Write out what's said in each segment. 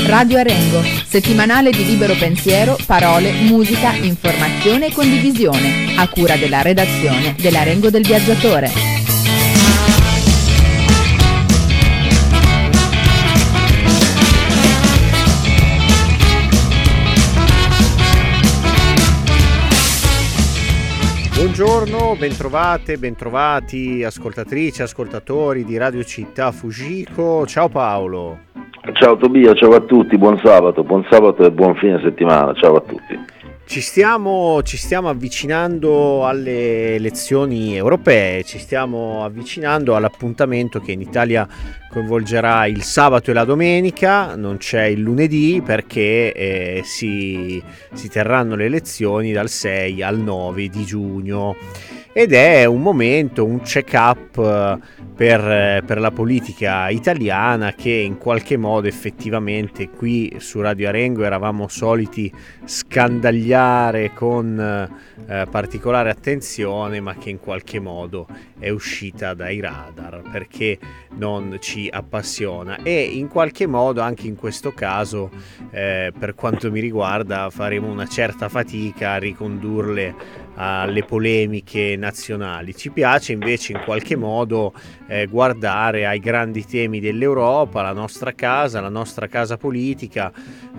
Radio Arengo, settimanale di libero pensiero, parole, musica, informazione e condivisione, a cura della redazione dell'Arengo del Viaggiatore. Buongiorno, bentrovate, bentrovati ascoltatrici, ascoltatori di Radio Città Fujiko. Ciao Paolo. Ciao Tobia, ciao a tutti, buon sabato e buon fine settimana, ciao a tutti. Ci stiamo avvicinando alle elezioni europee, ci stiamo avvicinando all'appuntamento che in Italia coinvolgerà il sabato e la domenica, non c'è il lunedì perché si terranno le elezioni dal 6 al 9 di giugno. Ed è un momento, un check-up per la politica italiana che in qualche modo effettivamente qui su Radio Arengo eravamo soliti scandagliare con particolare attenzione, ma che in qualche modo è uscita dai radar perché non ci appassiona, e in qualche modo anche in questo caso per quanto mi riguarda faremo una certa fatica a ricondurle alle polemiche nazionali. Ci piace invece in qualche modo guardare ai grandi temi dell'Europa, la nostra casa politica,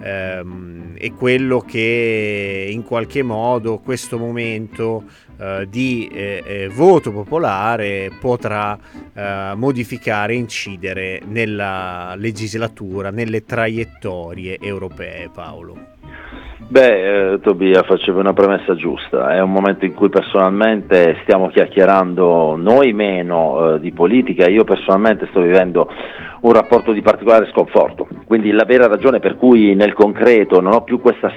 e quello che in qualche modo questo momento di voto popolare potrà modificare e incidere nella legislatura, nelle traiettorie europee. Paolo. Tobia, facevo una premessa giusta, è un momento in cui personalmente stiamo chiacchierando, noi meno di politica. Io personalmente sto vivendo un rapporto di particolare sconforto, quindi la vera ragione per cui nel concreto non ho più questa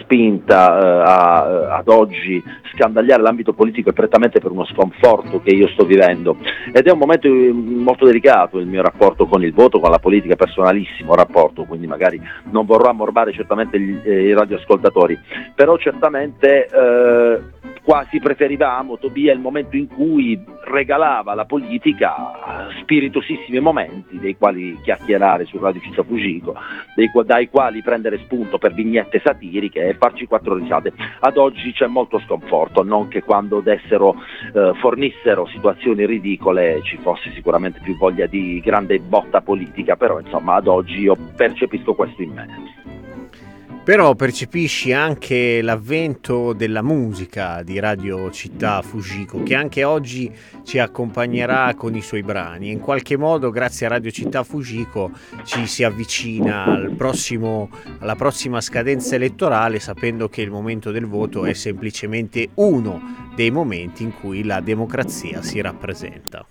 spinta ad oggi scandagliare l'ambito politico è prettamente per uno sconforto che io sto vivendo, ed è un momento molto delicato il mio rapporto con il voto, con la politica, personalissimo rapporto, quindi magari non vorrò ammorbare certamente i radioascoltatori, però certamente quasi preferivamo, Tobia, il momento in cui regalava alla politica spiritosissimi momenti dei quali chiacchierare su Radio Città Fujiko, dai quali prendere spunto per vignette satiriche e farci quattro risate. Ad oggi c'è molto sconforto, non che quando fornissero situazioni ridicole ci fosse sicuramente più voglia di grande botta politica, però insomma ad oggi io percepisco questo in me. Però percepisci anche l'avvento della musica di Radio Città Fujiko, che anche oggi ci accompagnerà con i suoi brani. In qualche modo, grazie a Radio Città Fujiko, ci si avvicina alla prossima scadenza elettorale, sapendo che il momento del voto è semplicemente uno dei momenti in cui la democrazia si rappresenta.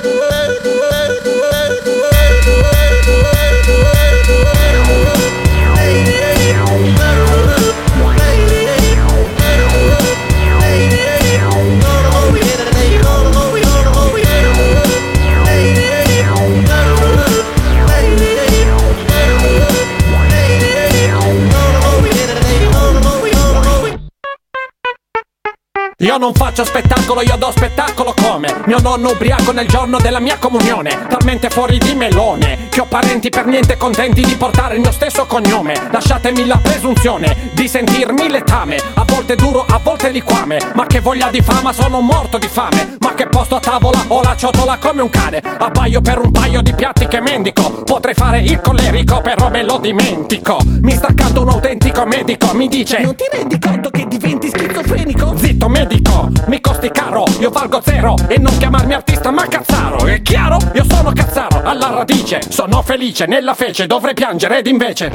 Io non faccio spettacolo, io do spettacolo come mio nonno ubriaco nel giorno della mia comunione, talmente fuori di melone che ho parenti per niente contenti di portare il mio stesso cognome. Lasciatemi la presunzione di sentirmi letame, a volte duro, a volte liquame, ma che voglia di fama, sono morto di fame. Ma che posto a tavola, ho la ciotola come un cane, abbaio per un paio di piatti che mendico. Potrei fare il collerico, però me lo dimentico. Mi sta accanto un autentico medico, mi dice: non ti rendi conto che diventi schizofrenico? Zitto medico, mi costi caro, io valgo zero, e non chiamarmi artista ma cazzaro. È chiaro? Io sono cazzaro alla radice, sono felice nella fece, dovrei piangere ed invece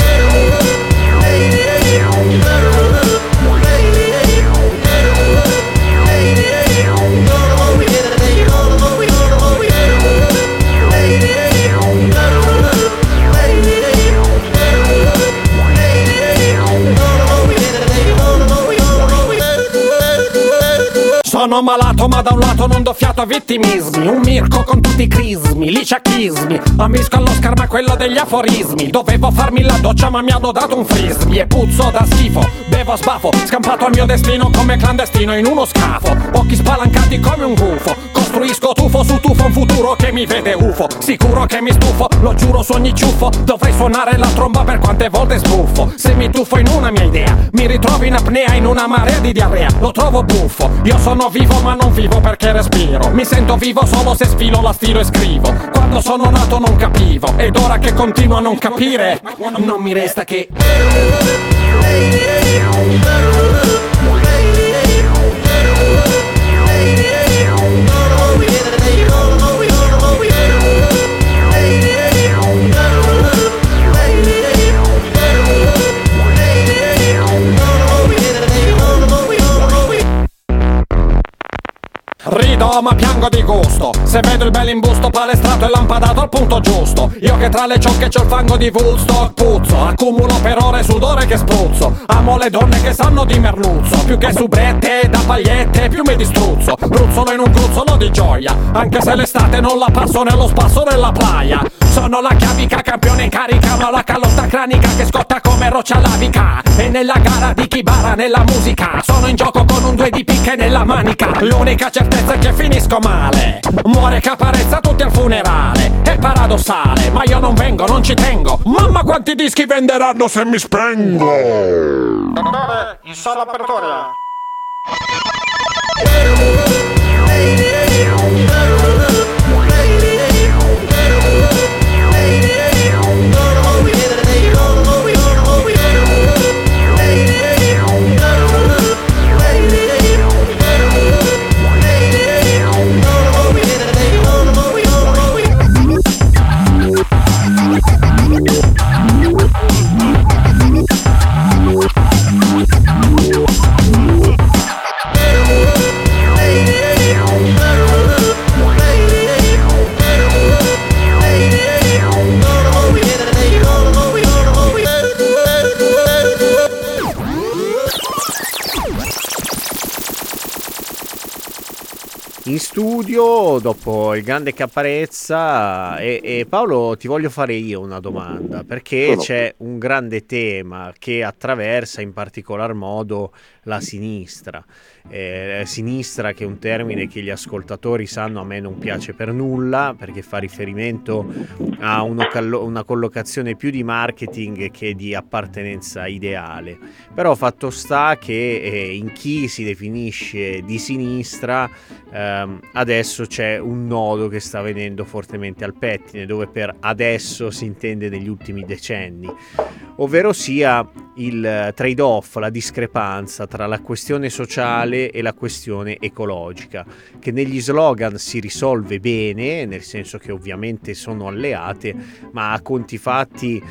Sono malato ma da un lato non do fiato a vittimismi. Un Mirko con tutti i crismi, liceachismi. Ambisco allo schermo quello degli aforismi. Dovevo farmi la doccia ma mi hanno dato un frisbee. E puzzo da schifo, bevo a sbafo. Scampato al mio destino come clandestino in uno scafo. Occhi spalancati come un gufo. Costruisco tufo su tufo un futuro che mi vede UFO. Sicuro che mi stufo, lo giuro su ogni ciuffo. Dovrei suonare la tromba per quante volte sbuffo. Se mi tuffo in una mia idea, mi ritrovo in apnea in una marea di diarrea. Lo trovo buffo, io sono vivo ma non vivo perché respiro. Mi sento vivo solo se sfilo la stilo e scrivo. Quando sono nato non capivo, ed ora che continuo a non capire, non mi resta che rido ma piango di gusto. Se vedo il bell'imbusto palestrato e lampadato al punto giusto. Io che tra le ciocche c'ho il fango di Woodstock puzzo. Accumulo per ore sudore che spruzzo. Amo le donne che sanno di merluzzo. Più che subrette da pagliette più mi distruzzo. Bruzzolo in un gruzzolo di gioia. Anche se l'estate non la passo nello spasso della playa. Sono la chiavica campione in carica, ma la calotta cranica che scotta come roccia lavica. E nella gara di chi bara nella musica sono in gioco con un 2 di picche nella manica. L'unica certezza è che finisco male. Muore Caparezza tutti al funerale. È paradossale, ma io non vengo, non ci tengo. Mamma quanti dischi venderanno se mi spengo. In sala apertura. In studio, dopo il grande Caparezza, e Paolo, ti voglio fare io una domanda, perché c'è un grande tema che attraversa in particolar modo la sinistra. Sinistra, che è un termine che gli ascoltatori sanno a me non piace per nulla, perché fa riferimento a una collocazione più di marketing che di appartenenza ideale. Però fatto sta che in chi si definisce di sinistra adesso c'è un nodo che sta venendo fortemente al pettine, dove per adesso si intende negli ultimi decenni, ovvero sia il trade-off, la discrepanza tra la questione sociale e la questione ecologica, che negli slogan si risolve bene, nel senso che ovviamente sono alleate, ma a conti fatti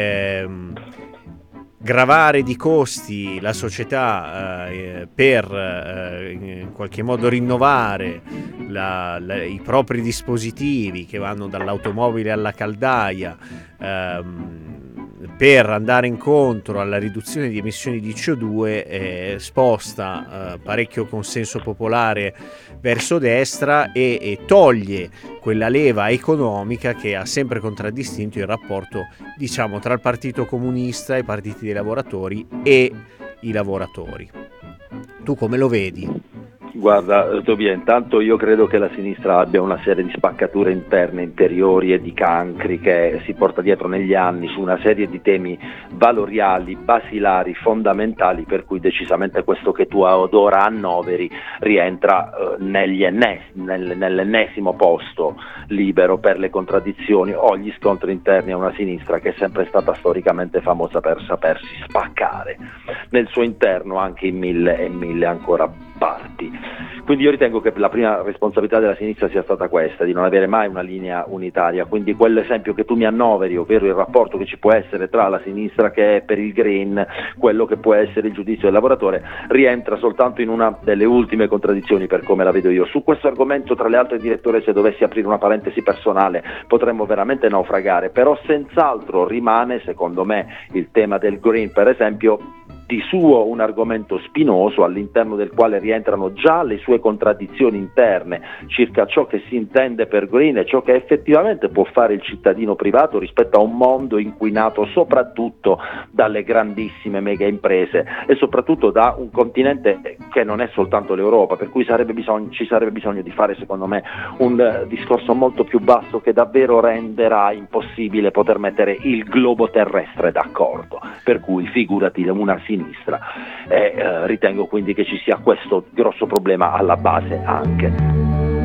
gravare di costi la società per in qualche modo rinnovare i propri dispositivi che vanno dall'automobile alla caldaia, per andare incontro alla riduzione di emissioni di CO2, sposta parecchio consenso popolare verso destra e toglie quella leva economica che ha sempre contraddistinto il rapporto, diciamo, tra il Partito Comunista, i partiti dei lavoratori e i lavoratori. Tu come lo vedi? Guarda Tobia, intanto io credo che la sinistra abbia una serie di spaccature interne, interiori e di cancri che si porta dietro negli anni su una serie di temi valoriali, basilari, fondamentali, per cui decisamente questo che tu ad ora annoveri rientra nell'ennesimo posto libero per le contraddizioni o gli scontri interni a una sinistra che è sempre stata storicamente famosa per sapersi spaccare nel suo interno anche in mille e mille ancora parti. Quindi io ritengo che la prima responsabilità della sinistra sia stata questa, di non avere mai una linea unitaria, quindi quell'esempio che tu mi annoveri, ovvero il rapporto che ci può essere tra la sinistra che è per il green, quello che può essere il giudizio del lavoratore, rientra soltanto in una delle ultime contraddizioni per come la vedo io. Su questo argomento, tra le altre, direttore, se dovessi aprire una parentesi personale potremmo veramente naufragare, però senz'altro rimane, secondo me, il tema del green, per esempio, di suo un argomento spinoso all'interno del quale rientrano già le sue contraddizioni interne circa ciò che si intende per green e ciò che effettivamente può fare il cittadino privato rispetto a un mondo inquinato soprattutto dalle grandissime mega imprese e soprattutto da un continente che non è soltanto l'Europa, per cui ci sarebbe bisogno di fare, secondo me, un discorso molto più basso che davvero renderà impossibile poter mettere il globo terrestre d'accordo, per cui figurati una sinistra, e ritengo quindi che ci sia questo grosso problema alla base anche.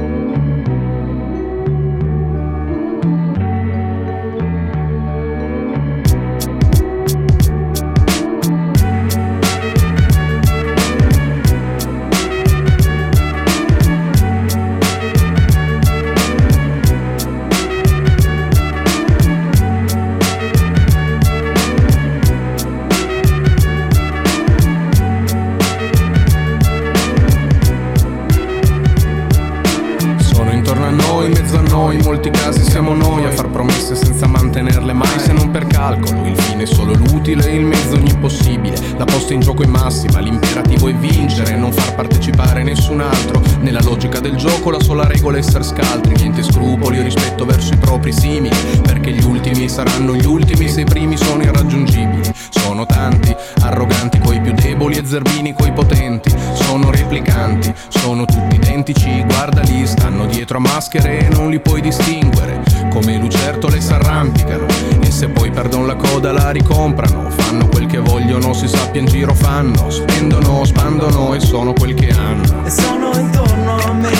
In molti casi siamo noi a far promesse senza mantenerle mai, se non per calcolo. Il fine è solo l'utile, il mezzo ogni possibile. La posta in gioco è massima, l'imperativo è vincere, non far partecipare nessun altro. Nella logica del gioco la sola regola è essere scaltri, niente scrupoli o rispetto verso i propri simili, perché gli ultimi saranno gli ultimi se i primi sono irraggiungibili. Sono tanti, arroganti coi più deboli e zerbini coi potenti. Sono replicanti, sono tutti identici, guardali, stanno dietro a maschere e non li puoi distinguere. Come lucertole s'arrampicano e se poi perdono la coda la ricomprano. Fanno quel che vogliono, si sappia in giro fanno, spendono, spandono e sono quel che hanno. E sono intorno a me,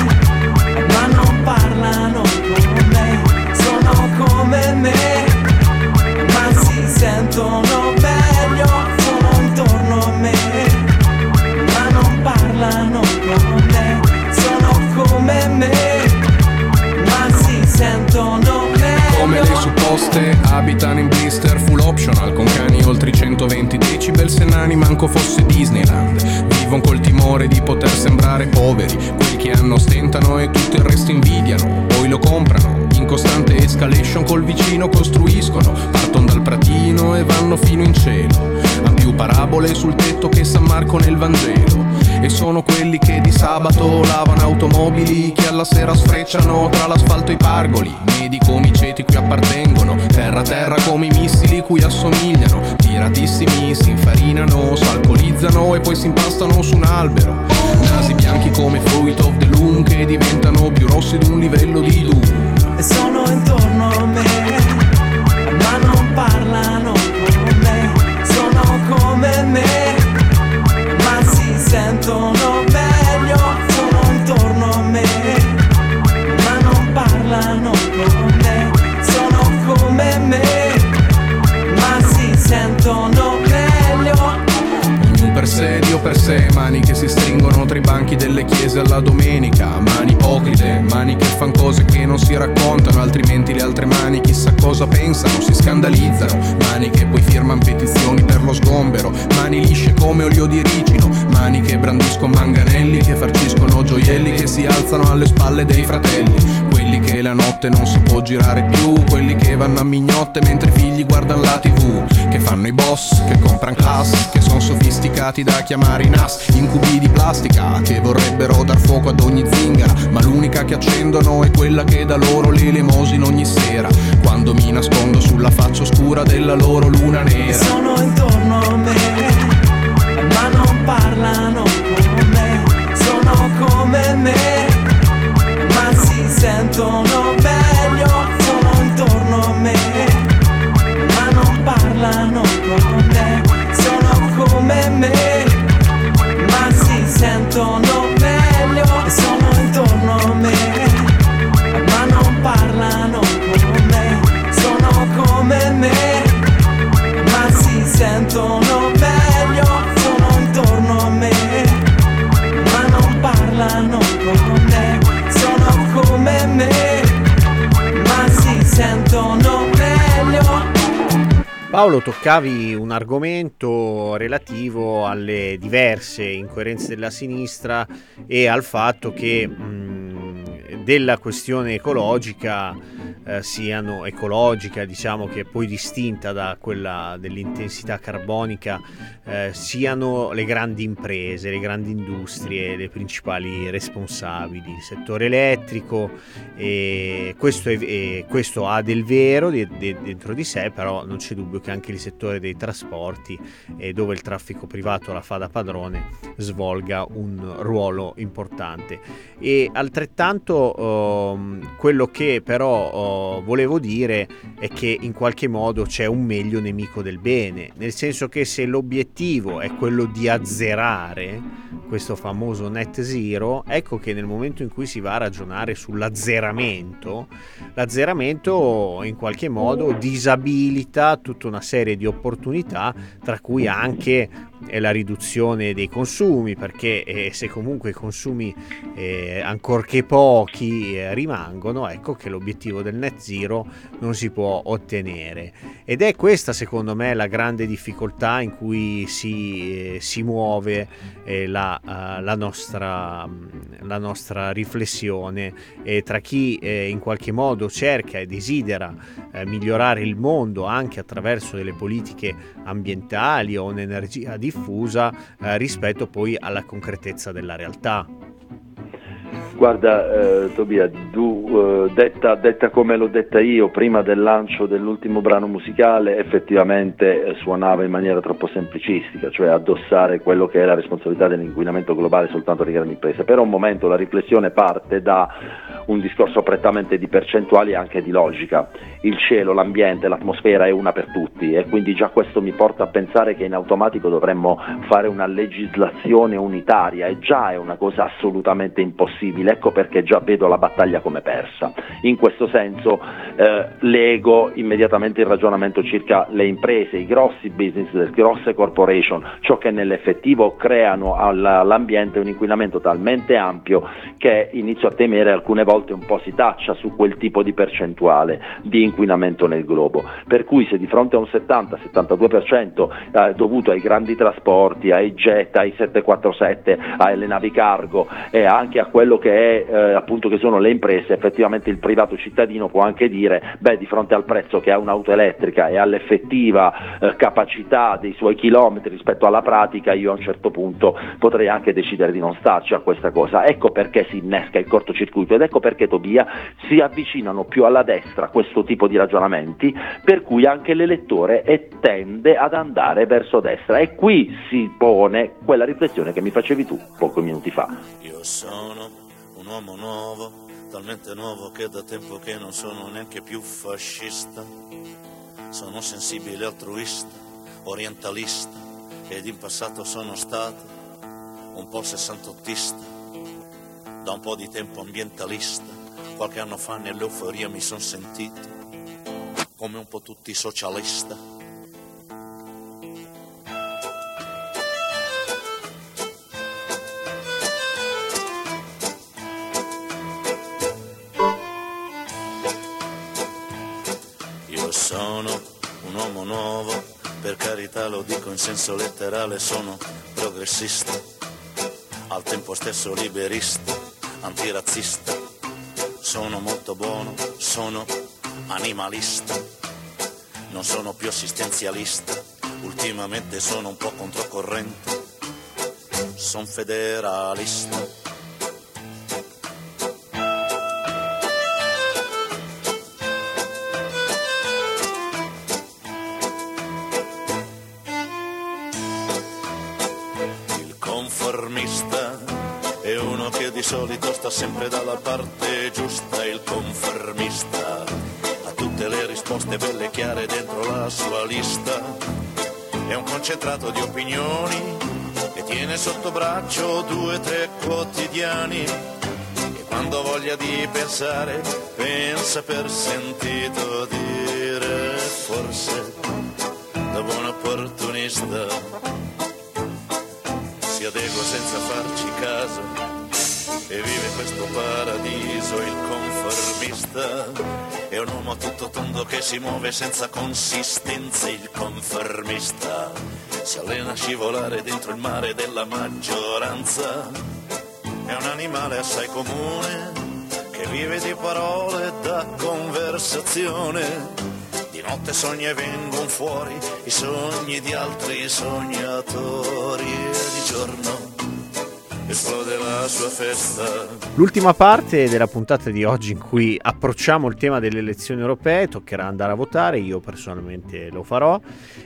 ma non parlano con me. Sono come me, ma si sentono meglio. Sono intorno a me, ma non parlano con me. Sono come me, ma si sentono meglio. Come le supposte abitano in blister full optional, con cani oltre i 120 decibel, se nani manco fosse Disneyland. Vivono col timore di poter sembrare poveri, quelli che hanno stentano e tutto il resto invidiano, poi lo comprano. In costante escalation col vicino costruiscono, partono dal pratino e vanno fino in cielo. Han più parabole sul tetto che San Marco nel Vangelo. E sono quelli che di sabato lavano automobili, che alla sera sfrecciano tra l'asfalto e i pargoli. Medi come i ceti cui appartengono, terra terra come i missili cui assomigliano. Tiratissimi si infarinano, s'alcolizzano e poi si impastano su un albero. Nasi bianchi come Fruit of the Loom, che diventano più rossi di un livello di Doom. E sono intorno a me, ma non parlano con me. Sono come me, ma si sentono meglio. Sono intorno a me, ma non parlano con me. Sono come me, ma si sentono meglio. Ognuno per sé, Dio per sé, mani che si stringono tra i banchi delle chiese alla domenica. Mani ipocrite, mani che fan cose che non si raccontano, altrimenti le altre mani chissà cosa pensano, si scandalizzano. Mani che poi firman petizioni per lo sgombero, mani lisce come olio di ricino. Mani che brandiscono manganelli, che farciscono gioielli, che si alzano alle spalle dei fratelli. Quelli che la notte non si può girare più, quelli che vanno a mignotte mentre i figli guardano la TV. Che fanno i boss, che compran class, che sono sofisticati da chiamare i NAS. Incubi di plastica, che vorrebbero dar fuoco ad ogni zingara, ma l'unica che accendono è quella che dà loro le elemosine ogni sera, quando mi nascondo sulla faccia oscura della loro luna nera. Sono intorno a me, ma non parlano con me. Sono come me, ma si sentono meglio. Sono intorno a me, ma non parlano con me. Sono come me, ma si sentono meglio. Sono intorno a me, ma non parlano con me. Sono come me, ma si sentono meglio. Sono intorno a me, ma non parlano con me. Sono come me, ma si sentono meglio. Paolo, toccavi un argomento relativo alle diverse incoerenze della sinistra e al fatto che della questione ecologica siano ecologica, diciamo, che è poi distinta da quella dell'intensità carbonica, siano le grandi imprese, le grandi industrie le principali responsabili. Il settore elettrico, questo ha del vero dentro di sé, però non c'è dubbio che anche il settore dei trasporti, dove il traffico privato la fa da padrone, svolga un ruolo importante. E altrettanto quello che però volevo dire è che in qualche modo c'è un meglio nemico del bene, nel senso che se l'obiettivo è quello di azzerare questo famoso net zero, ecco che nel momento in cui si va a ragionare sull'azzeramento, l'azzeramento in qualche modo disabilita tutta una serie di opportunità, tra cui anche la riduzione dei consumi, perché se comunque i consumi ancorché pochi rimangono, ecco che l'obiettivo del net zero non si può ottenere. Ed è questa, secondo me, la grande difficoltà in cui si muove la nostra riflessione tra chi in qualche modo cerca e desidera migliorare il mondo anche attraverso delle politiche ambientali o un'energia diffusa rispetto poi alla concretezza della realtà. Guarda, Tobia, tu detta come l'ho detta io prima del lancio dell'ultimo brano musicale, effettivamente suonava in maniera troppo semplicistica, cioè addossare quello che è la responsabilità dell'inquinamento globale soltanto alle grandi imprese. Per un momento la riflessione parte da un discorso prettamente di percentuali e anche di logica. Il cielo, l'ambiente, l'atmosfera è una per tutti, e quindi già questo mi porta a pensare che in automatico dovremmo fare una legislazione unitaria, e già è una cosa assolutamente impossibile. Ecco perché già vedo la battaglia come persa. In questo senso lego immediatamente il ragionamento circa le imprese, i grossi business, le grosse corporation, ciò che nell'effettivo creano all'ambiente un inquinamento talmente ampio che inizio a temere alcune volte un po' si taccia su quel tipo di percentuale di inquinamento nel globo. Per cui se di fronte a un 70-72% dovuto ai grandi trasporti, ai jet, ai 747, alle navi cargo e anche a quello che è appunto che sono le imprese, effettivamente il privato cittadino può anche dire di fronte al prezzo che ha un'auto elettrica e all'effettiva capacità dei suoi chilometri rispetto alla pratica, io a un certo punto potrei anche decidere di non starci a questa cosa. Ecco perché si innesca il cortocircuito, ed ecco perché, Tobia, si avvicinano più alla destra questo tipo di ragionamenti, per cui anche l'elettore tende ad andare verso destra, e qui si pone quella riflessione che mi facevi tu pochi minuti fa. Io sono un uomo nuovo, talmente nuovo che da tempo che non sono neanche più fascista. Sono sensibile, altruista, orientalista, ed in passato sono stato un po' sessantottista, da un po' di tempo ambientalista. Qualche anno fa nell'euforia mi son sentito come un po' tutti socialista. Io sono un uomo nuovo, per carità lo dico in senso letterale, sono progressista, al tempo stesso liberista, antirazzista, sono molto buono, sono animalista, non sono più assistenzialista, ultimamente sono un po' controcorrente, sono federalista. Di solito sta sempre dalla parte giusta, il conformista ha tutte le risposte belle e chiare dentro la sua lista, è un concentrato di opinioni e tiene sotto braccio 2 o 3 quotidiani, e quando voglia di pensare pensa per sentito dire, forse da buon opportunista si adegua senza farci caso e vive questo paradiso. Il conformista è un uomo a tutto tondo che si muove senza consistenza. Il conformista si allena a scivolare dentro il mare della maggioranza, è un animale assai comune che vive di parole da conversazione, conversazione. Di notte sogni e vengono fuori i sogni di altri sognatori, e di giorno esplode la sua festa. L'ultima parte della puntata di oggi, in cui approcciamo il tema delle elezioni europee, toccherà andare a votare, io personalmente lo farò,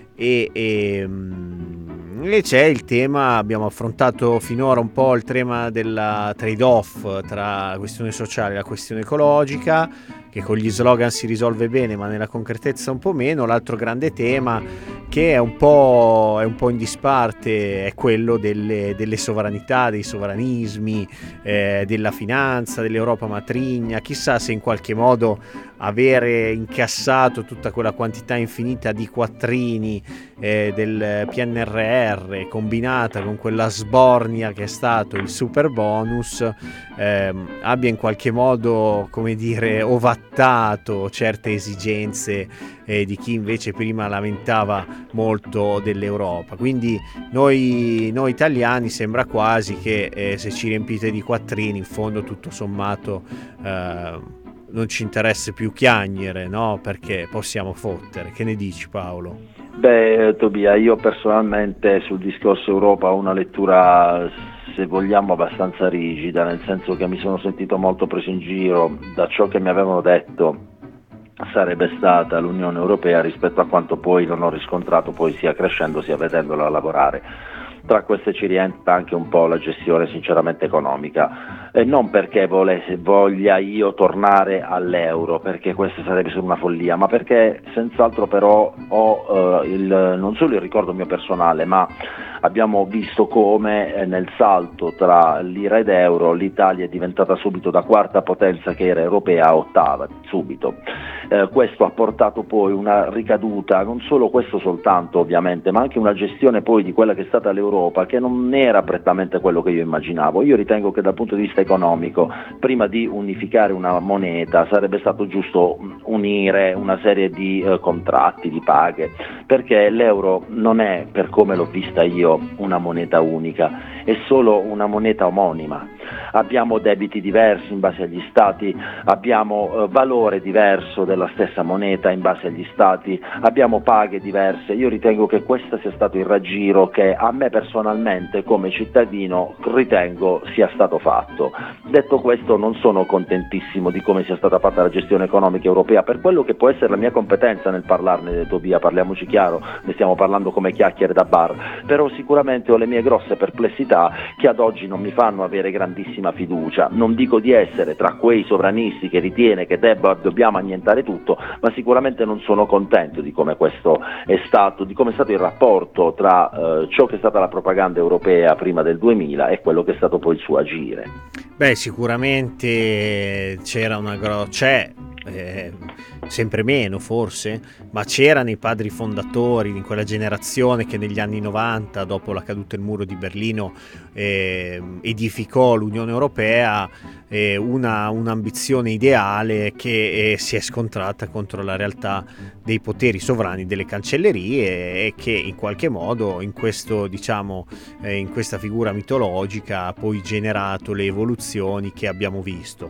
e c'è il tema, abbiamo affrontato finora un po' il tema della trade-off tra la questione sociale e la questione ecologica, che con gli slogan si risolve bene ma nella concretezza un po' meno. L'altro grande tema, che è un po' in disparte, è quello delle sovranità, dei sovranismi, della finanza, dell'Europa matrigna. Chissà se in qualche modo avere incassato tutta quella quantità infinita di quattrini del PNRR, combinata con quella sbornia che è stato il super bonus, abbia in qualche modo, come dire, ovattato certe esigenze di chi invece prima lamentava molto dell'Europa. Quindi noi italiani sembra quasi che se ci riempite di quattrini, in fondo tutto sommato non ci interessa più chiagnere, no? Perché possiamo fottere. Che ne dici, Paolo? Beh, Tobia, io personalmente sul discorso Europa ho una lettura, se vogliamo, abbastanza rigida, nel senso che mi sono sentito molto preso in giro da ciò che mi avevano detto sarebbe stata l'Unione Europea rispetto a quanto poi non ho riscontrato, poi sia crescendo sia vedendola lavorare. Tra queste ci rientra anche un po' la gestione sinceramente economica, e non perché voglia io tornare all'euro, perché questa sarebbe solo una follia, ma perché senz'altro però ho non solo il ricordo mio personale, ma abbiamo visto come nel salto tra lira ed euro l'Italia è diventata subito da quarta potenza che era europea a ottava, subito. Questo ha portato poi una ricaduta, non solo questo soltanto ovviamente, ma anche una gestione poi di quella che è stata l'Europa che non era prettamente quello che io immaginavo. Io ritengo che dal punto di vista economico, prima di unificare una moneta, sarebbe stato giusto unire una serie di contratti, di paghe, perché l'euro non è, per come l'ho vista io, una moneta unica, è solo una moneta omonima. Abbiamo debiti diversi in base agli stati, abbiamo valore diverso della stessa moneta in base agli stati, abbiamo paghe diverse. Io ritengo che questo sia stato il raggiro che a me personalmente come cittadino ritengo sia stato fatto. Detto questo, non sono contentissimo di come sia stata fatta la gestione economica europea, per quello che può essere la mia competenza nel parlarne, Tobia, parliamoci chiaro, ne stiamo parlando come chiacchiere da bar, però sicuramente ho le mie grosse perplessità che ad oggi non mi fanno avere grandissima fiducia. Non dico di essere tra quei sovranisti che ritiene che dobbiamo annientare tutto, ma sicuramente non sono contento di come questo è stato, di come è stato il rapporto tra ciò che è stata la propaganda europea prima del 2000 e quello che è stato poi il suo agire. Beh, sicuramente c'è sempre meno forse, ma c'era nei padri fondatori, in quella generazione che negli anni 90, dopo la caduta del muro di Berlino, edificò l'Unione Europea, un'ambizione ideale che si è scontrata contro la realtà dei poteri sovrani delle cancellerie, e che in qualche modo in questo, diciamo, in questa figura mitologica ha poi generato le evoluzioni che abbiamo visto.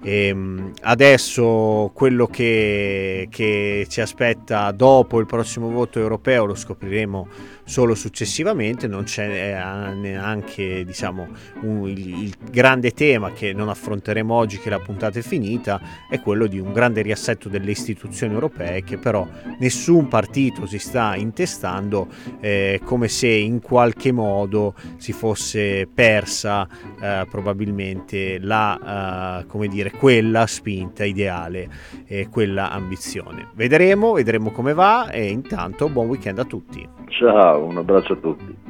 Adesso quello che ci aspetta dopo il prossimo voto europeo lo scopriremo solo successivamente. Non c'è neanche, diciamo, il grande tema che non affronteremo oggi, che la puntata è finita, è quello di un grande riassetto delle istituzioni europee, che però nessun partito si sta intestando, come se in qualche modo si fosse persa probabilmente come dire, quella spinta ideale, quella ambizione. Vedremo come va, e intanto buon weekend a tutti. Ciao, un abbraccio a tutti.